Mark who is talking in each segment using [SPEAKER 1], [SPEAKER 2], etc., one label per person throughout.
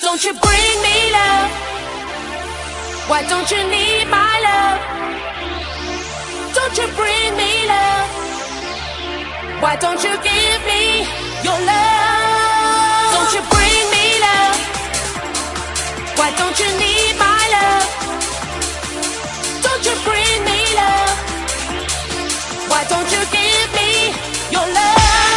[SPEAKER 1] Don't you bring me love? Why don't you need my love? Don't you bring me love? Why don't you give me your love? Don't you bring me love? Why don't you need my love? Don't you bring me love? Why don't you give me your love?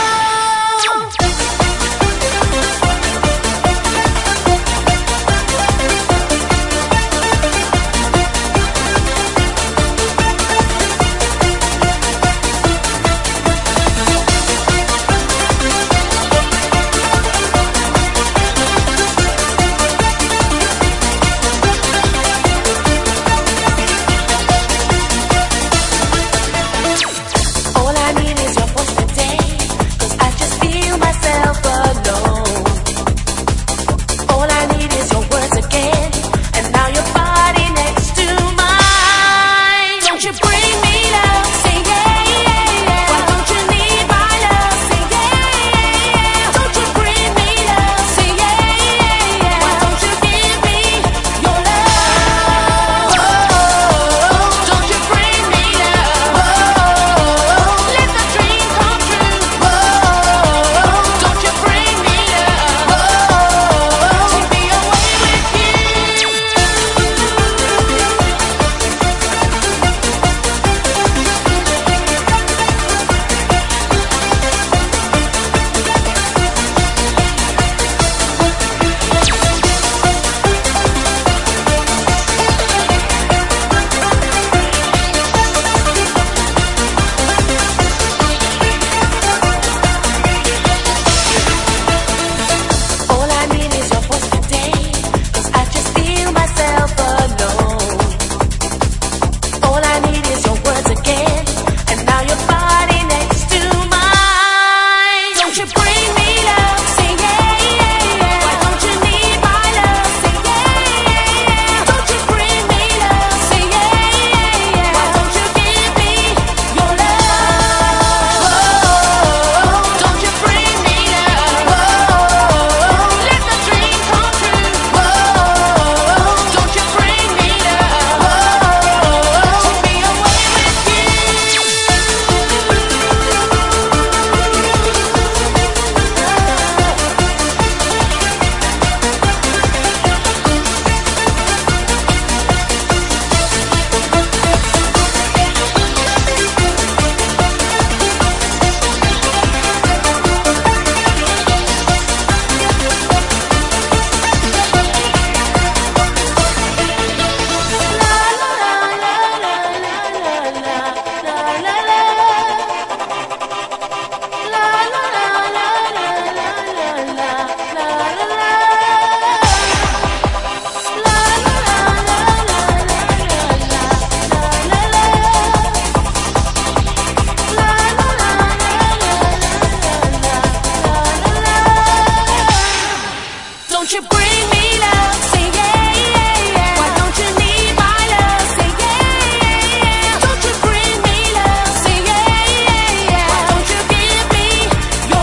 [SPEAKER 1] Don't you bring me love? Say yeah, yeah, yeah. Why don't you need my love? Say yeah, yeah, yeah. Don't you bring me love? Say yeah, yeah, yeah. Why don't you give me your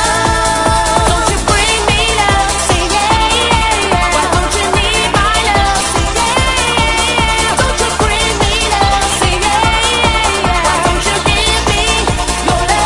[SPEAKER 1] love? Don't you bring me love? Say yeah, yeah, yeah. Why don't you need my love? Say yeah, yeah, yeah. Don't you bring me love? Say yeah, yeah, yeah. Why don't you give me your love?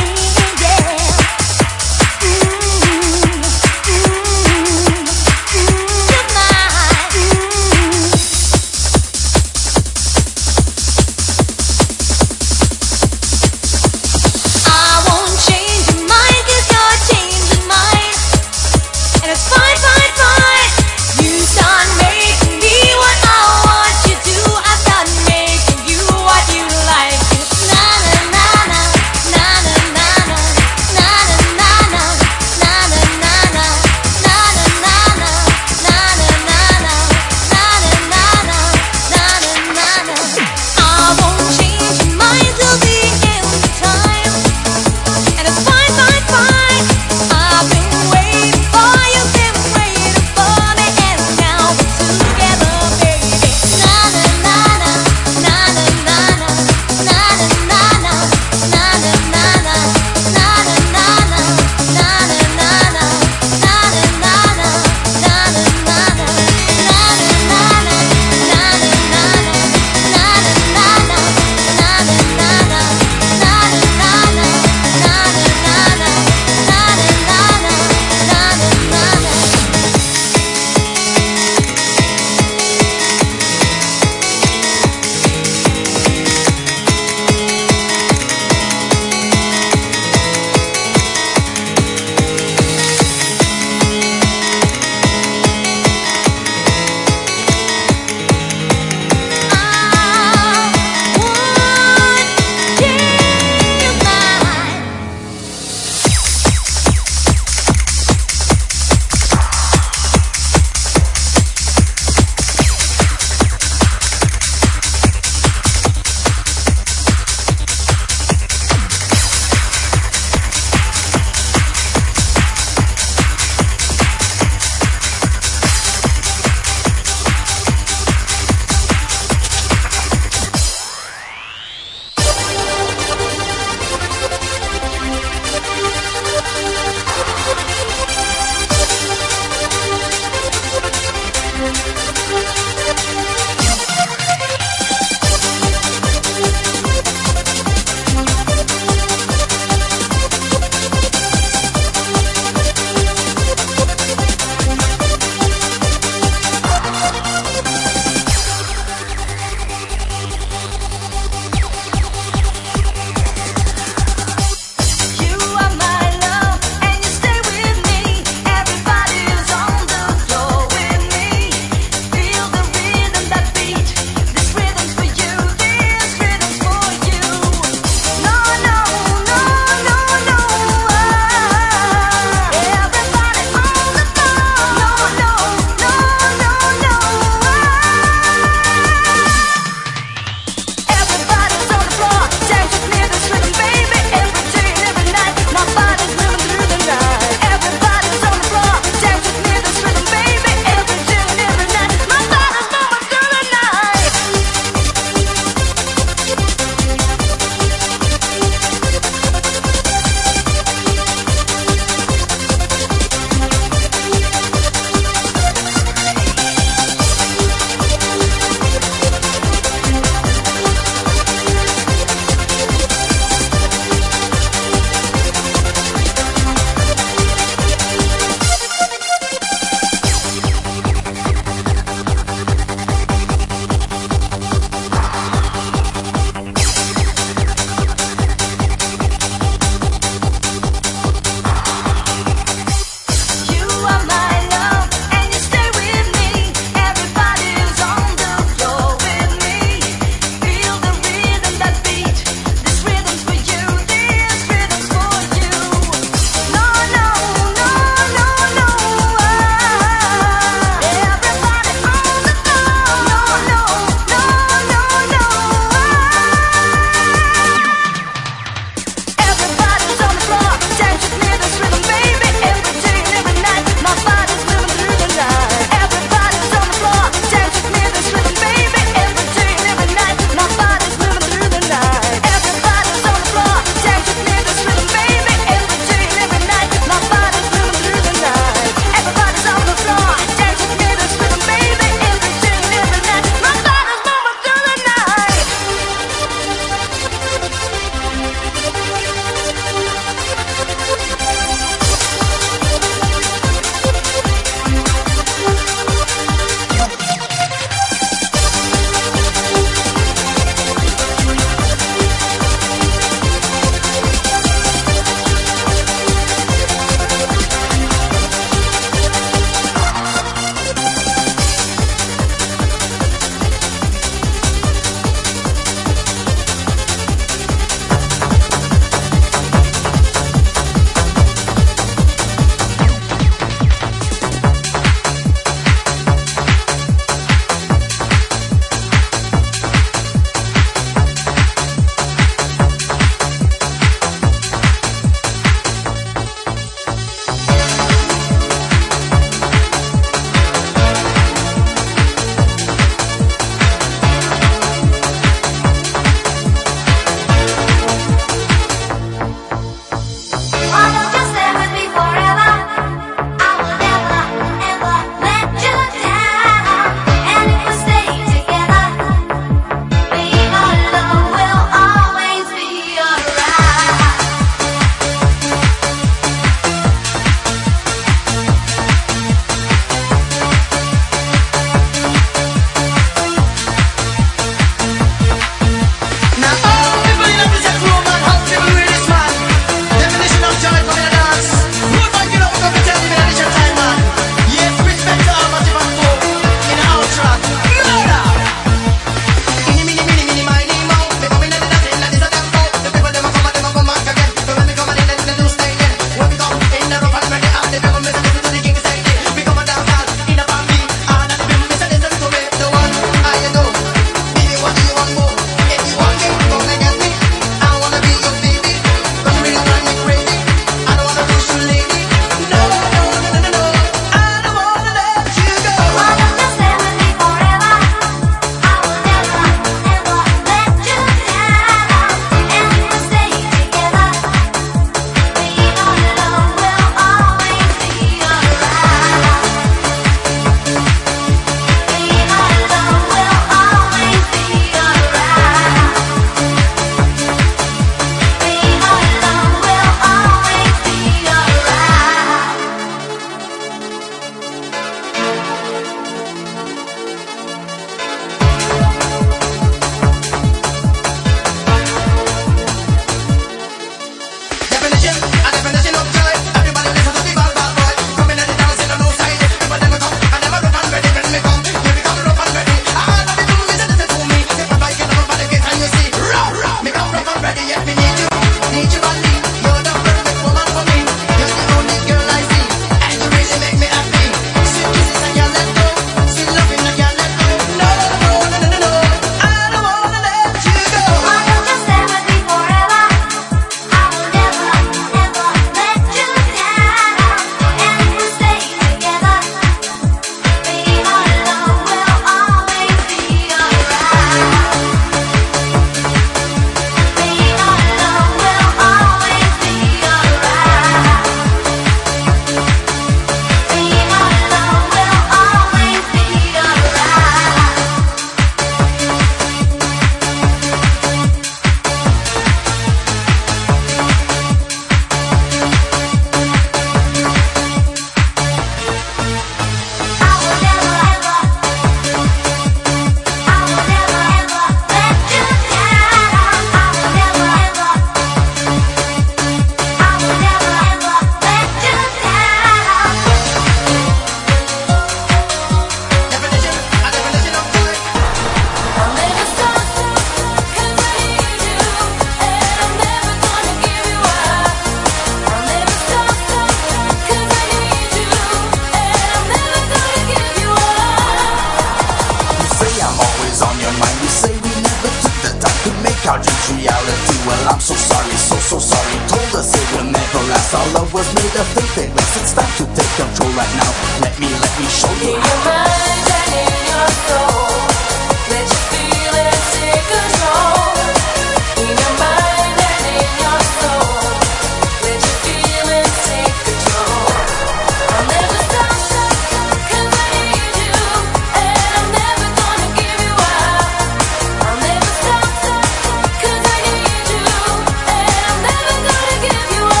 [SPEAKER 2] couch into reality. Well, I'm so sorry, so sorry. Told us it will never last. Our love was made of thin glass. It's time to take control right now. Let me show you
[SPEAKER 1] in your mind and in your soul, let your feelings take control. In your mind and in your soul, let your feelings take control. I'll never stop, 'cause I need you, and I'm never gonna give you up. I'll never stop, 'cause I need you, and I'm never gonna give you up.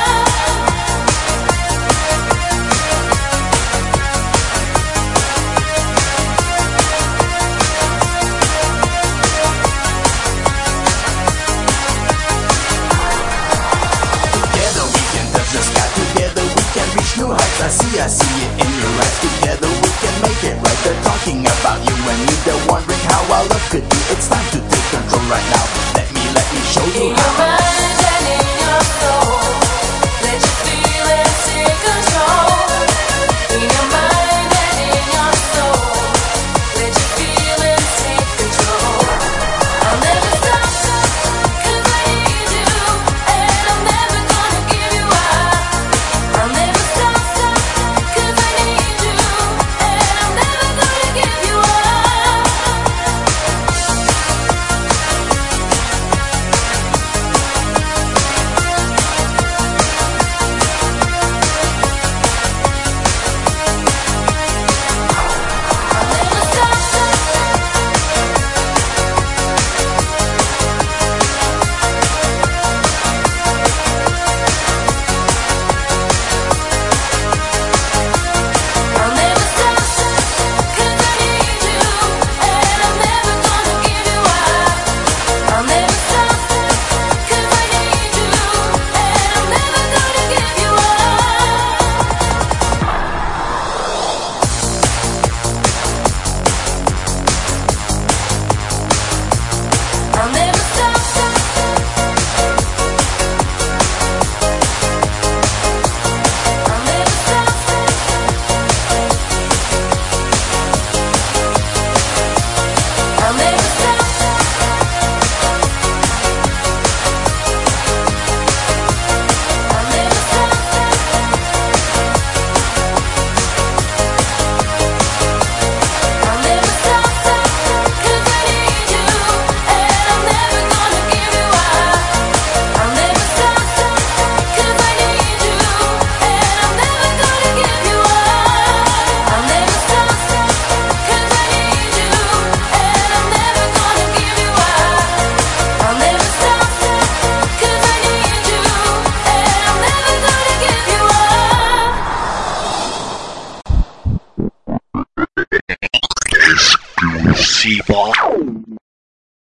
[SPEAKER 2] Together we can touch the sky. Together we can reach new heights. I see it in your eyes. Together we can make it right. They're talking about you and me. They're wondering how our love could be. It's time to take control right now. Let me show you
[SPEAKER 1] In your
[SPEAKER 2] how.
[SPEAKER 1] mind